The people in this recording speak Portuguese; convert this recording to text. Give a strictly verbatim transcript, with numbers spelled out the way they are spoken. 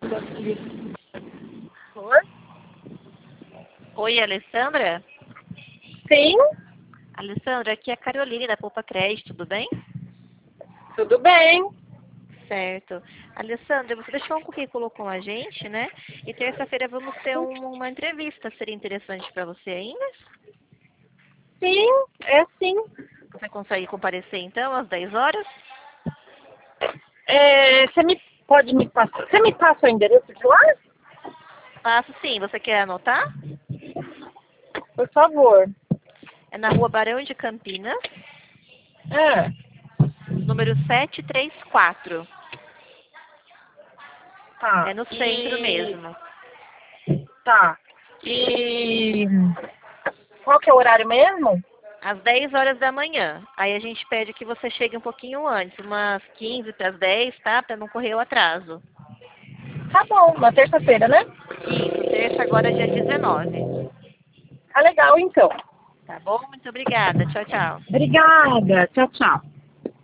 Por? Oi, Alessandra? Sim, Alessandra, aqui é a Caroline da Poupa Crédito, tudo bem? tudo bem. Certo. Alessandra, você deixou um currículo com a gente, né? E terça-feira vamos ter um- uma entrevista. Seria interessante para você ainda? Sim, é sim. Você consegue comparecer então às dez horas? É, você me pode me passar? Você me passa o endereço de lá? Passo sim. Você quer anotar? Por favor. É na rua Barão de Campinas, É, número setecentos e trinta e quatro. tá. É no centro E mesmo. tá. E qual que é o horário mesmo? Às dez horas da manhã. Aí a gente pede que você chegue um pouquinho antes, umas quinze para as dez, tá? Para não correr o atraso. Tá bom, na terça-feira, né? Isso, terça agora é dia dezenove. Tá legal então. Tá bom? Muito obrigada. Tchau, tchau. Obrigada. Tchau, tchau.